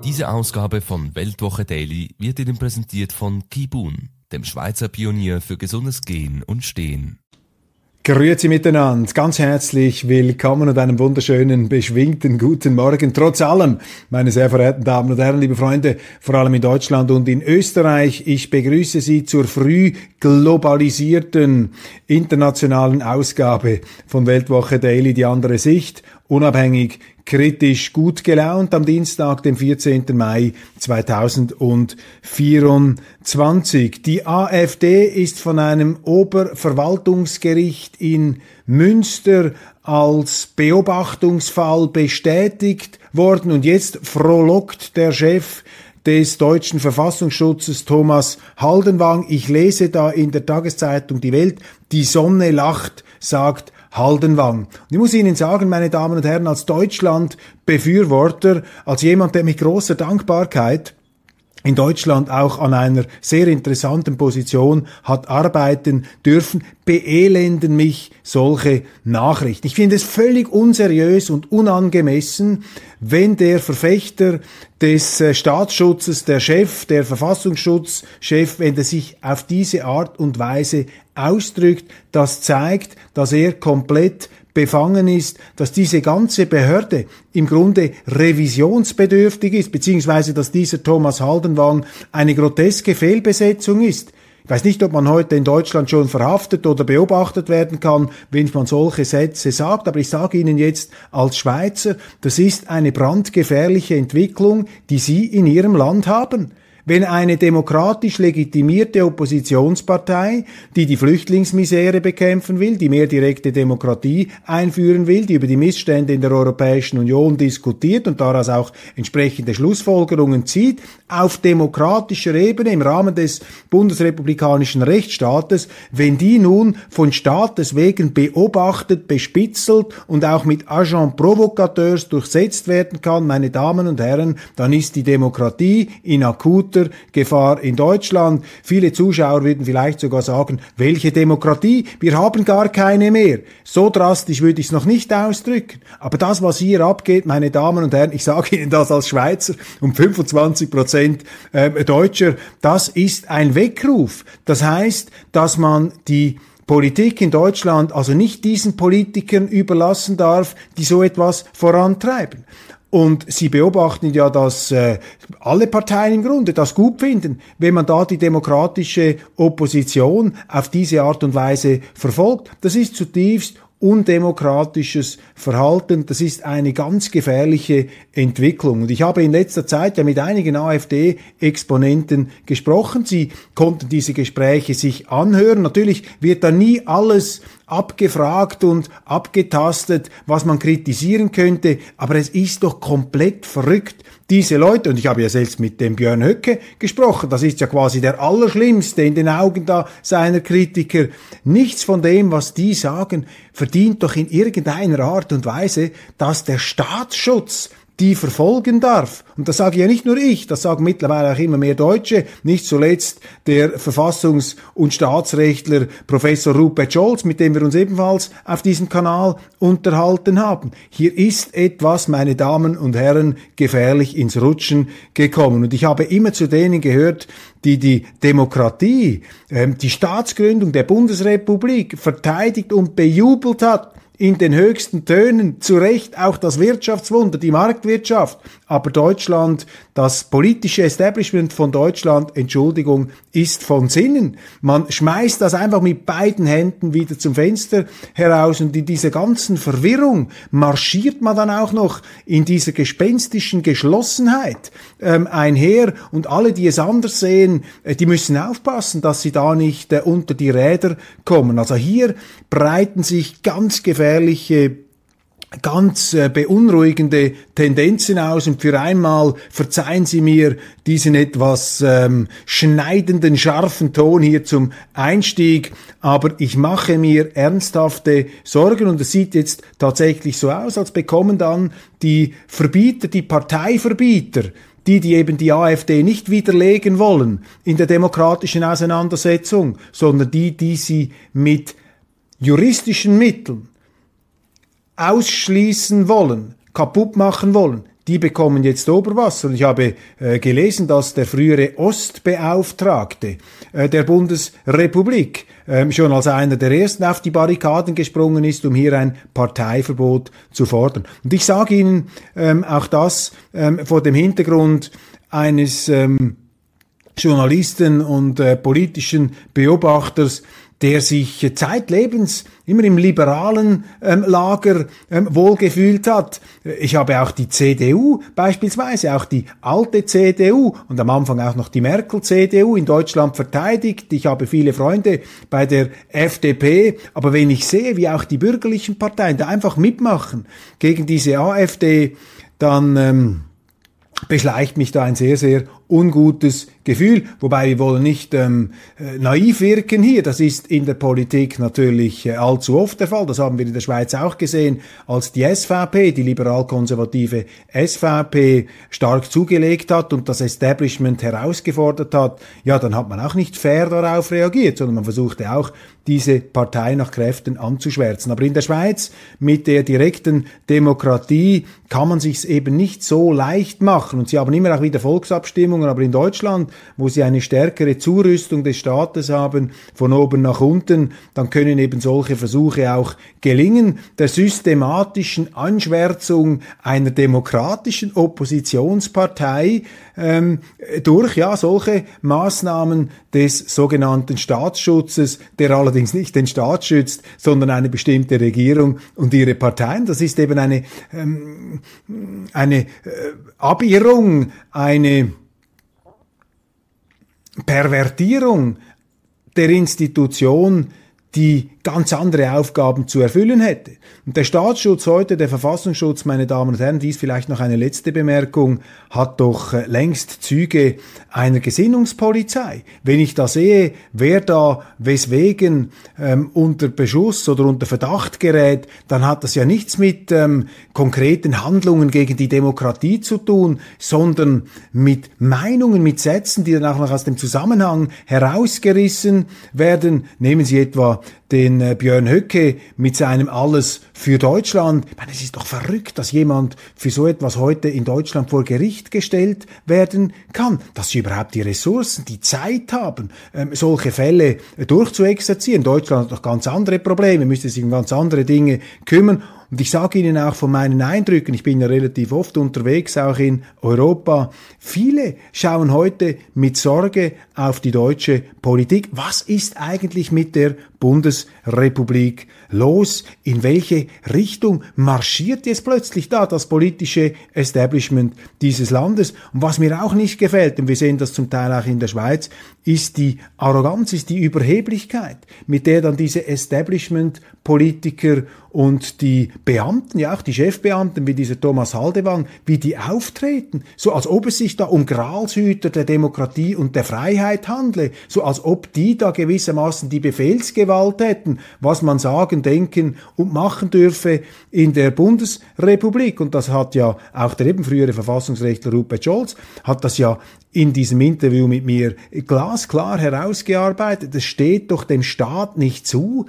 Diese Ausgabe von Weltwoche Daily wird Ihnen präsentiert von Kibun, dem Schweizer Pionier für gesundes Gehen und Stehen. Grüezi miteinander, ganz herzlich willkommen und einen wunderschönen, beschwingten guten Morgen. Trotz allem, meine sehr verehrten Damen und Herren, liebe Freunde, vor allem in Deutschland und in Österreich, ich begrüße Sie zur früh globalisierten internationalen Ausgabe von Weltwoche Daily, die andere Sicht, unabhängig, kritisch, gut gelaunt am Dienstag, dem 14. Mai 2024. Die AfD ist von einem Oberverwaltungsgericht in Münster als Beobachtungsfall bestätigt worden und jetzt frohlockt der Chef des deutschen Verfassungsschutzes Thomas Haldenwang. Ich lese da in der Tageszeitung Die Welt, die Sonne lacht, sagt Haldenwang. Und ich muss Ihnen sagen, meine Damen und Herren, als Deutschland-Befürworter, als jemand, der mit großer Dankbarkeit in Deutschland auch an einer sehr interessanten Position hat arbeiten dürfen, beelenden mich solche Nachrichten. Ich finde es völlig unseriös und unangemessen, wenn der Verfechter des Staatsschutzes, der Chef, der Verfassungsschutzchef, wenn er sich auf diese Art und Weise ausdrückt. Das zeigt, dass er komplett befangen ist, dass diese ganze Behörde im Grunde revisionsbedürftig ist, beziehungsweise dass dieser Thomas Haldenwang eine groteske Fehlbesetzung ist. Ich weiß nicht, ob man heute in Deutschland schon verhaftet oder beobachtet werden kann, wenn man solche Sätze sagt, aber ich sage Ihnen jetzt als Schweizer, das ist eine brandgefährliche Entwicklung, die Sie in Ihrem Land haben. Wenn eine demokratisch legitimierte Oppositionspartei, die die Flüchtlingsmisere bekämpfen will, die mehr direkte Demokratie einführen will, die über die Missstände in der Europäischen Union diskutiert und daraus auch entsprechende Schlussfolgerungen zieht, auf demokratischer Ebene im Rahmen des bundesrepublikanischen Rechtsstaates, wenn die nun von Staates wegen beobachtet, bespitzelt und auch mit Agent Provocateurs durchsetzt werden kann, meine Damen und Herren, dann ist die Demokratie in akuter Gefahr in Deutschland. Viele Zuschauer würden vielleicht sogar sagen, welche Demokratie? Wir haben gar keine mehr. So drastisch würde ich es noch nicht ausdrücken. Aber das, was hier abgeht, meine Damen und Herren, ich sage Ihnen das als Schweizer und 25% Deutscher, das ist ein Weckruf. Das heißt, dass man die Politik in Deutschland also nicht diesen Politikern überlassen darf, die so etwas vorantreiben. Und Sie beobachten ja, dass alle Parteien im Grunde das gut finden, wenn man da die demokratische Opposition auf diese Art und Weise verfolgt. Das ist zutiefst undemokratisches Verhalten. Das ist eine ganz gefährliche Entwicklung. Und ich habe in letzter Zeit ja mit einigen AfD-Exponenten gesprochen. Sie konnten diese Gespräche sich anhören. Natürlich wird da nie alles abgefragt und abgetastet, was man kritisieren könnte, aber es ist doch komplett verrückt, diese Leute, und ich habe ja selbst mit dem Björn Höcke gesprochen, das ist ja quasi der Allerschlimmste in den Augen da seiner Kritiker, nichts von dem, was die sagen, verdient doch in irgendeiner Art und Weise, dass der Staatsschutz die verfolgen darf. Und das sage ja nicht nur ich, das sagen mittlerweile auch immer mehr Deutsche, nicht zuletzt der Verfassungs- und Staatsrechtler Professor Rupert Scholz, mit dem wir uns ebenfalls auf diesem Kanal unterhalten haben. Hier ist etwas, meine Damen und Herren, gefährlich ins Rutschen gekommen. Und ich habe immer zu denen gehört, die die Demokratie, die Staatsgründung der Bundesrepublik verteidigt und bejubelt hat, in den höchsten Tönen, zu Recht auch das Wirtschaftswunder, die Marktwirtschaft. Aber Deutschland, das politische Establishment von Deutschland, Entschuldigung, ist von Sinnen. Man schmeißt das einfach mit beiden Händen wieder zum Fenster heraus und in dieser ganzen Verwirrung marschiert man dann auch noch in dieser gespenstischen Geschlossenheit einher und alle, die es anders sehen, die müssen aufpassen, dass sie da nicht unter die Räder kommen. Also hier breiten sich ganz gefährliche, ganz beunruhigende Tendenzen aus und für einmal verzeihen Sie mir diesen etwas schneidenden, scharfen Ton hier zum Einstieg, aber ich mache mir ernsthafte Sorgen und es sieht jetzt tatsächlich so aus, als bekommen dann die Verbieter, die Parteiverbieter, die eben die AfD nicht widerlegen wollen in der demokratischen Auseinandersetzung, sondern die sie mit juristischen Mitteln ausschließen wollen, kaputt machen wollen, die bekommen jetzt Oberwasser. Und ich habe gelesen, dass der frühere Ostbeauftragte der Bundesrepublik schon als einer der ersten auf die Barrikaden gesprungen ist, um hier ein Parteiverbot zu fordern. Und ich sage Ihnen auch das vor dem Hintergrund eines Journalisten und politischen Beobachters, der sich zeitlebens immer im liberalen Lager wohlgefühlt hat. Ich habe auch die CDU beispielsweise, auch die alte CDU und am Anfang auch noch die Merkel-CDU in Deutschland verteidigt. Ich habe viele Freunde bei der FDP, aber wenn ich sehe, wie auch die bürgerlichen Parteien da einfach mitmachen gegen diese AfD, dann beschleicht mich da ein sehr, sehr ungutes Gefühl, wobei wir wollen nicht naiv wirken hier. Das ist in der Politik natürlich allzu oft der Fall. Das haben wir in der Schweiz auch gesehen, als die SVP, die liberal-konservative SVP, stark zugelegt hat und das Establishment herausgefordert hat. Ja, dann hat man auch nicht fair darauf reagiert, sondern man versuchte auch, diese Partei nach Kräften anzuschwärzen. Aber in der Schweiz mit der direkten Demokratie kann man sich's eben nicht so leicht machen. Und Sie haben immer auch wieder Volksabstimmungen, aber in Deutschland, wo Sie eine stärkere Zurüstung des Staates haben, von oben nach unten, dann können eben solche Versuche auch gelingen, der systematischen Anschwärzung einer demokratischen Oppositionspartei durch solche Maßnahmen des sogenannten Staatsschutzes, der allerdings nicht den Staat schützt, sondern eine bestimmte Regierung und ihre Parteien. Das ist eben eine Abirrung, eine Pervertierung der Institution, die ganz andere Aufgaben zu erfüllen hätte. Und der Staatsschutz heute, der Verfassungsschutz, meine Damen und Herren, dies vielleicht noch eine letzte Bemerkung, hat doch längst Züge einer Gesinnungspolizei. Wenn ich da sehe, wer da weswegen unter Beschuss oder unter Verdacht gerät, dann hat das ja nichts mit konkreten Handlungen gegen die Demokratie zu tun, sondern mit Meinungen, mit Sätzen, die dann auch noch aus dem Zusammenhang herausgerissen werden. Nehmen Sie etwa den Björn Höcke mit seinem Alles für Deutschland. Ich meine, es ist doch verrückt, dass jemand für so etwas heute in Deutschland vor Gericht gestellt werden kann. Dass sie überhaupt die Ressourcen, die Zeit haben, solche Fälle durchzuexerzieren. Deutschland hat doch ganz andere Probleme, müsste sich um ganz andere Dinge kümmern. Und ich sage Ihnen auch von meinen Eindrücken, ich bin ja relativ oft unterwegs, auch in Europa, viele schauen heute mit Sorge auf die deutsche Politik. Was ist eigentlich mit der Bundesrepublik los? In welche Richtung marschiert jetzt plötzlich da das politische Establishment dieses Landes? Und was mir auch nicht gefällt, und wir sehen das zum Teil auch in der Schweiz, ist die Arroganz, ist die Überheblichkeit, mit der dann diese Establishment-Politiker und die Beamten, ja auch die Chefbeamten wie dieser Thomas Haldewan, wie die auftreten, so als ob es sich da um Gralshüter der Demokratie und der Freiheit handle, so als ob die da gewissermaßen die Befehlsgewalt hätten, was man sagen, denken und machen dürfe in der Bundesrepublik. Und das hat ja auch der eben frühere Verfassungsrechtler Rupert Scholz, hat das ja in diesem Interview mit mir glasklar herausgearbeitet. Es steht doch dem Staat nicht zu,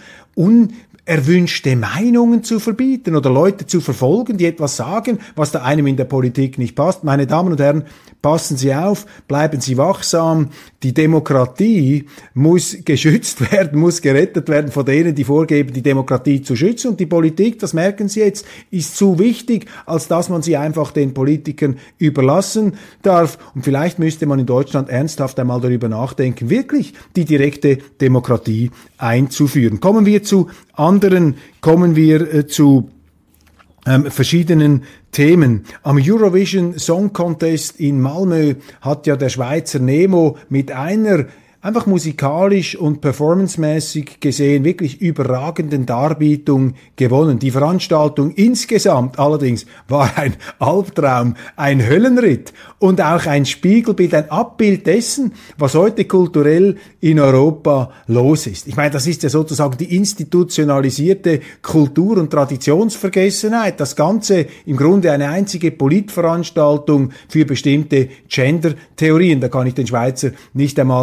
unerwünschte Meinungen zu verbieten oder Leute zu verfolgen, die etwas sagen, was da einem in der Politik nicht passt. Meine Damen und Herren, passen Sie auf, bleiben Sie wachsam. Die Demokratie muss geschützt werden, muss gerettet werden von denen, die vorgeben, die Demokratie zu schützen. Und die Politik, das merken Sie jetzt, ist zu wichtig, als dass man sie einfach den Politikern überlassen darf. Und vielleicht müsste man in Deutschland ernsthaft einmal darüber nachdenken, wirklich die direkte Demokratie einzuführen. Kommen wir zu verschiedenen Themen. Am Eurovision Song Contest in Malmö hat ja der Schweizer Nemo mit einer einfach musikalisch und performancemäßig gesehen wirklich überragenden Darbietung gewonnen. Die Veranstaltung insgesamt allerdings war ein Albtraum, ein Höllenritt und auch ein Spiegelbild, ein Abbild dessen, was heute kulturell in Europa los ist. Ich meine, das ist ja sozusagen die institutionalisierte Kultur- und Traditionsvergessenheit. Das Ganze im Grunde eine einzige Politveranstaltung für bestimmte Gender-Theorien. Da kann ich den Schweizer nicht einmal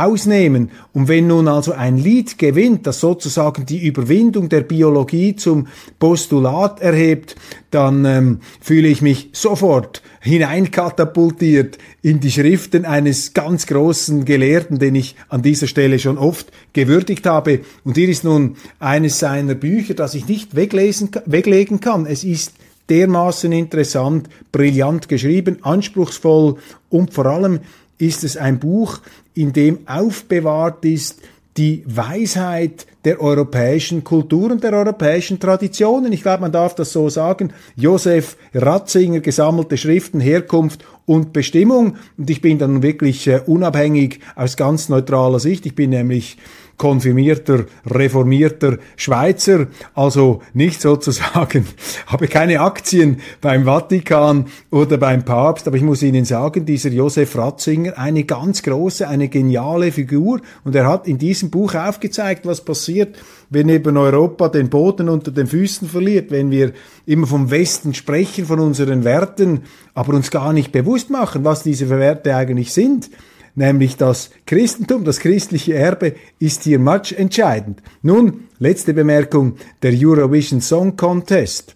ausnehmen. Und wenn nun also ein Lied gewinnt, das sozusagen die Überwindung der Biologie zum Postulat erhebt, dann fühle ich mich sofort hineinkatapultiert in die Schriften eines ganz großen Gelehrten, den ich an dieser Stelle schon oft gewürdigt habe. Und hier ist nun eines seiner Bücher, das ich nicht weglegen kann. Es ist dermaßen interessant, brillant geschrieben, anspruchsvoll und vor allem ist es ein Buch, in dem aufbewahrt ist die Weisheit der europäischen Kulturen, der europäischen Traditionen. Ich glaube, man darf das so sagen. Josef Ratzinger, gesammelte Schriften, Herkunft und Bestimmung. Und ich bin dann wirklich unabhängig aus ganz neutraler Sicht. Ich bin nämlich konfirmierter, reformierter Schweizer, also nicht sozusagen, habe keine Aktien beim Vatikan oder beim Papst, aber ich muss Ihnen sagen, dieser Josef Ratzinger, eine ganz große, eine geniale Figur, und er hat in diesem Buch aufgezeigt, was passiert, wenn eben Europa den Boden unter den Füßen verliert, wenn wir immer vom Westen sprechen, von unseren Werten, aber uns gar nicht bewusst machen, was diese Werte eigentlich sind. Nämlich das Christentum, das christliche Erbe ist hier entscheidend. Nun, letzte Bemerkung, der Eurovision Song Contest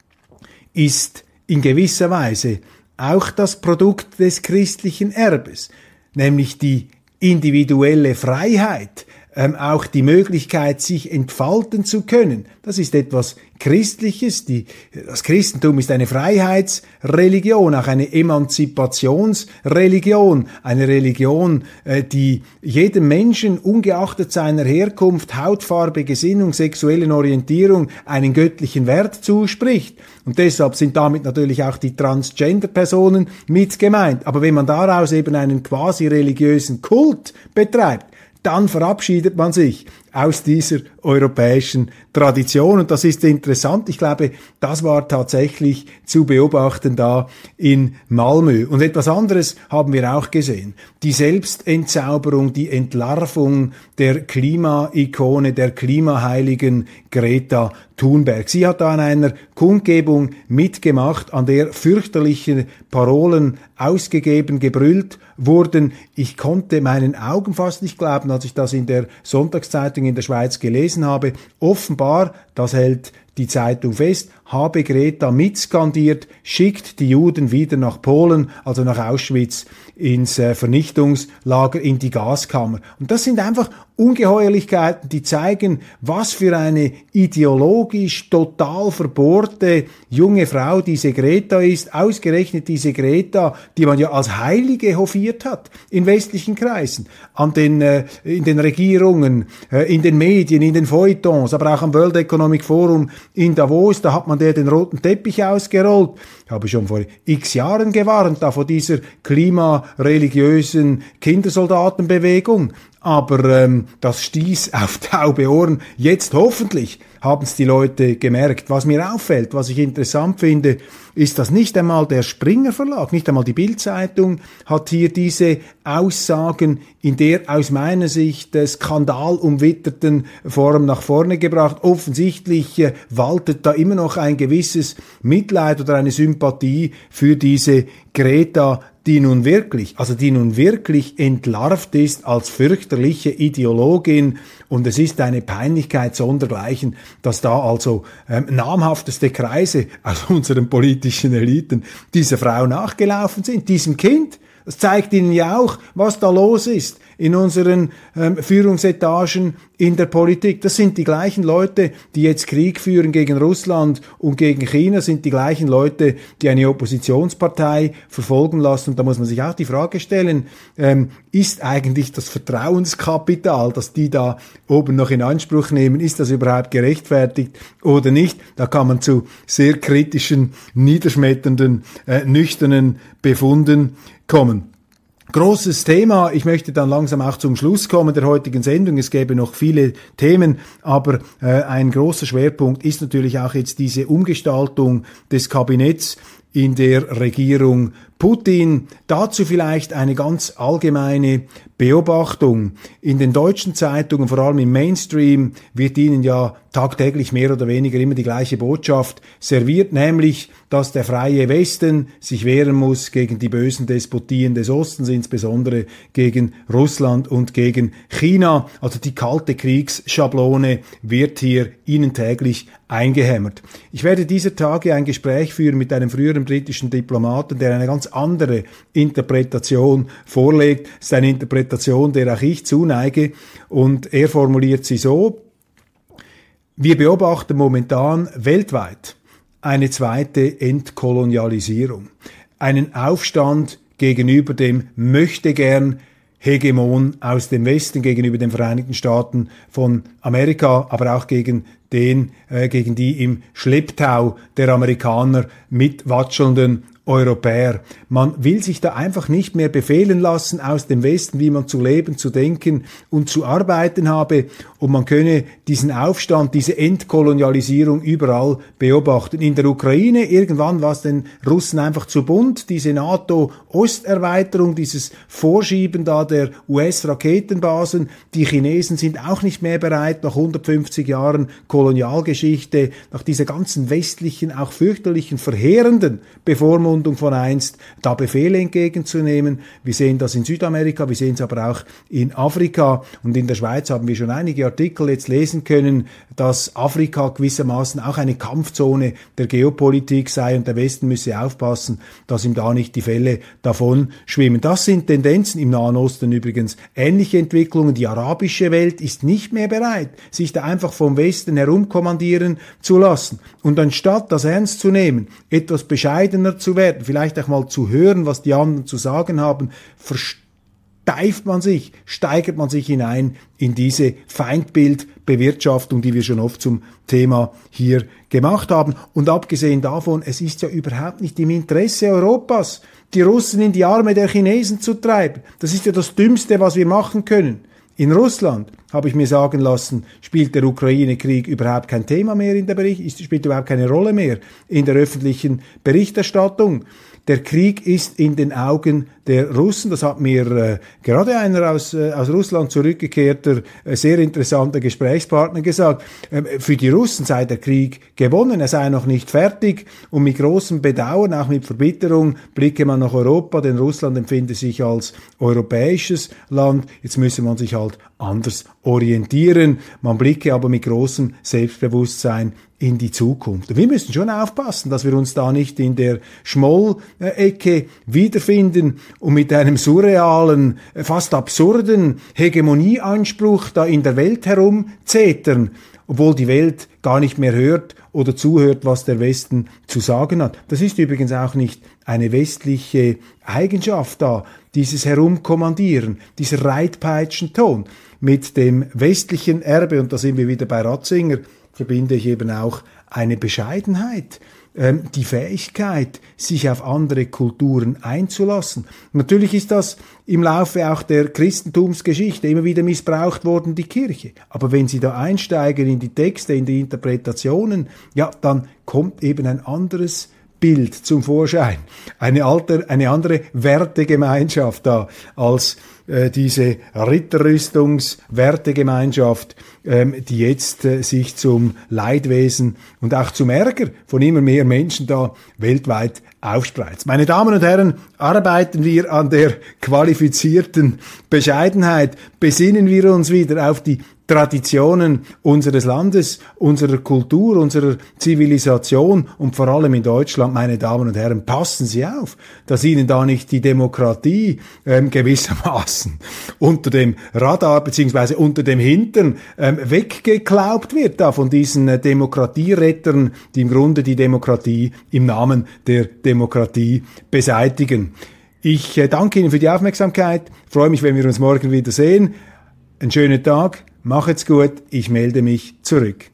ist in gewisser Weise auch das Produkt des christlichen Erbes, nämlich die individuelle Freiheit, auch die Möglichkeit, sich entfalten zu können. Das ist etwas Christliches. Das Christentum ist eine Freiheitsreligion, auch eine Emanzipationsreligion, eine Religion, die jedem Menschen, ungeachtet seiner Herkunft, Hautfarbe, Gesinnung, sexuellen Orientierung, einen göttlichen Wert zuspricht. Und deshalb sind damit natürlich auch die Transgender-Personen mit gemeint. Aber wenn man daraus eben einen quasi religiösen Kult betreibt, dann verabschiedet man sich aus dieser europäischen Tradition. Und das ist interessant. Ich glaube, das war tatsächlich zu beobachten da in Malmö. Und etwas anderes haben wir auch gesehen. Die Selbstentzauberung, die Entlarvung der Klima-Ikone, der Klimaheiligen Greta Thunberg. Sie hat da an einer Kundgebung mitgemacht, an der fürchterliche Parolen ausgegeben, gebrüllt wurden. Ich konnte meinen Augen fast nicht glauben, als ich das in der Sonntagszeitung in der Schweiz gelesen habe. Offenbar, das hält die Zeitung fest, habe Greta mitskandiert, schickt die Juden wieder nach Polen, also nach Auschwitz, ins Vernichtungslager, in die Gaskammer. Und das sind einfach Ungeheuerlichkeiten, die zeigen, was für eine ideologisch total verbohrte junge Frau diese Greta ist, ausgerechnet diese Greta, die man ja als Heilige hofiert hat in westlichen Kreisen, in den Regierungen, in den Medien, in den Feuilletons, aber auch am World Economic Forum in Davos, da hat man den roten Teppich ausgerollt. Ich habe schon vor x Jahren gewarnt, da vor dieser klimareligiösen Kindersoldatenbewegung. Aber das stieß auf taube Ohren. Jetzt hoffentlich haben es die Leute gemerkt. Was mir auffällt, was ich interessant finde, ist, dass nicht einmal der Springer Verlag, nicht einmal die Bild-Zeitung hat hier diese Aussagen in der aus meiner Sicht skandalumwitterten Form nach vorne gebracht. Offensichtlich waltet da immer noch ein gewisses Mitleid oder eine Sympathie für diese Greta, die nun wirklich entlarvt ist als fürchterliche Ideologin, und es ist eine Peinlichkeit sondergleichen, dass da also namhafteste Kreise aus unseren politischen Eliten dieser Frau nachgelaufen sind, diesem Kind. Das zeigt Ihnen ja auch, was da los ist in unseren Führungsetagen in der Politik. Das sind die gleichen Leute, die jetzt Krieg führen gegen Russland und gegen China, sind die gleichen Leute, die eine Oppositionspartei verfolgen lassen. Und da muss man sich auch die Frage stellen, ist eigentlich das Vertrauenskapital, das die da oben noch in Anspruch nehmen, ist das überhaupt gerechtfertigt oder nicht? Da kann man zu sehr kritischen, niederschmetternden, nüchternen Befunden kommen. Großes Thema, ich möchte dann langsam auch zum Schluss kommen der heutigen Sendung, es gäbe noch viele Themen, aber ein großer Schwerpunkt ist natürlich auch jetzt diese Umgestaltung des Kabinetts in der Regierung Putin. Dazu vielleicht eine ganz allgemeine Beobachtung. In den deutschen Zeitungen, vor allem im Mainstream, wird Ihnen ja tagtäglich mehr oder weniger immer die gleiche Botschaft serviert, nämlich, dass der freie Westen sich wehren muss gegen die bösen Despotien des Ostens, insbesondere gegen Russland und gegen China. Also die kalte Kriegsschablone wird hier Ihnen täglich eingehämmert. Ich werde dieser Tage ein Gespräch führen mit einem früheren britischen Diplomaten, der eine ganz andere Interpretation vorlegt. Es ist eine Interpretation, der auch ich zuneige, und er formuliert sie so: Wir beobachten momentan weltweit eine zweite Entkolonialisierung, einen Aufstand gegenüber dem Möchtegern Hegemon aus dem Westen, gegenüber den Vereinigten Staaten von Amerika, aber auch gegen die im Schlepptau der Amerikaner mitwatschelnden Europäer. Man will sich da einfach nicht mehr befehlen lassen aus dem Westen, wie man zu leben, zu denken und zu arbeiten habe, und man könne diesen Aufstand, diese Entkolonialisierung überall beobachten. In der Ukraine, irgendwann war es den Russen einfach zu bunt, diese NATO-Osterweiterung, dieses Vorschieben da der US-Raketenbasen. Die Chinesen sind auch nicht mehr bereit, nach 150 Jahren Kolonialgeschichte, nach dieser ganzen westlichen, auch fürchterlichen, verheerenden Bevormundung von einst, da Befehle entgegenzunehmen. Wir sehen das in Südamerika, wir sehen es aber auch in Afrika, und in der Schweiz haben wir schon einige Artikel jetzt lesen können, dass Afrika gewissermaßen auch eine Kampfzone der Geopolitik sei und der Westen müsse aufpassen, dass ihm da nicht die Fälle davon schwimmen. Das sind Tendenzen im Nahen Osten übrigens. Ähnliche Entwicklungen. Die arabische Welt ist nicht mehr bereit, sich da einfach vom Westen herumkommandieren zu lassen. Und anstatt das ernst zu nehmen, etwas bescheidener zu werden, vielleicht auch mal zu hören, was die anderen zu sagen haben, versteift man sich, steigert man sich hinein in diese Feindbildbewirtschaftung, die wir schon oft zum Thema hier gemacht haben. Und abgesehen davon, es ist ja überhaupt nicht im Interesse Europas, die Russen in die Arme der Chinesen zu treiben. Das ist ja das Dümmste, was wir machen können. In Russland, habe ich mir sagen lassen, spielt der Ukraine-Krieg überhaupt kein Thema mehr in der spielt überhaupt keine Rolle mehr in der öffentlichen Berichterstattung. Der Krieg ist in den Augen der Russen, das hat mir gerade einer aus Russland zurückgekehrter, sehr interessanter Gesprächspartner gesagt, für die Russen sei der Krieg gewonnen, er sei noch nicht fertig, und mit großem Bedauern, auch mit Verbitterung, blicke man nach Europa, denn Russland empfinde sich als europäisches Land, jetzt müsse man sich halt anders orientieren, man blicke aber mit großem Selbstbewusstsein in die Zukunft. Und wir müssen schon aufpassen, dass wir uns da nicht in der Schmollecke wiederfinden und mit einem surrealen, fast absurden Hegemonieanspruch da in der Welt herumzetern, obwohl die Welt gar nicht mehr hört oder zuhört, was der Westen zu sagen hat. Das ist übrigens auch nicht eine westliche Eigenschaft da, dieses Herumkommandieren, dieser Reitpeitschenton. Mit dem westlichen Erbe, und da sind wir wieder bei Ratzinger, verbinde ich eben auch eine Bescheidenheit, die Fähigkeit, sich auf andere Kulturen einzulassen. Natürlich ist das im Laufe auch der Christentumsgeschichte immer wieder missbraucht worden, die Kirche. Aber wenn Sie da einsteigen in die Texte, in die Interpretationen, ja, dann kommt eben ein anderes Bild zum Vorschein. Eine andere Wertegemeinschaft da als diese Ritterrüstungswertegemeinschaft, die jetzt sich zum Leidwesen und auch zum Ärger von immer mehr Menschen da weltweit aufspreizt. Meine Damen und Herren, arbeiten wir an der qualifizierten Bescheidenheit, besinnen wir uns wieder auf die Traditionen unseres Landes, unserer Kultur, unserer Zivilisation, und vor allem in Deutschland, meine Damen und Herren, passen Sie auf, dass Ihnen da nicht die Demokratie gewissermaßen unter dem Radar beziehungsweise unter dem Hintern weggeklaubt wird da von diesen Demokratierettern, die im Grunde die Demokratie im Namen der Demokratie beseitigen. Ich danke Ihnen für die Aufmerksamkeit, freue mich, wenn wir uns morgen wieder sehen. Einen schönen Tag, macht's gut, ich melde mich zurück.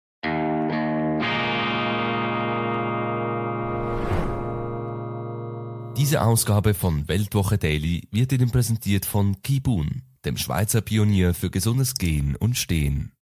Diese Ausgabe von Weltwoche Daily wird Ihnen präsentiert von Kibun, dem Schweizer Pionier für gesundes Gehen und Stehen.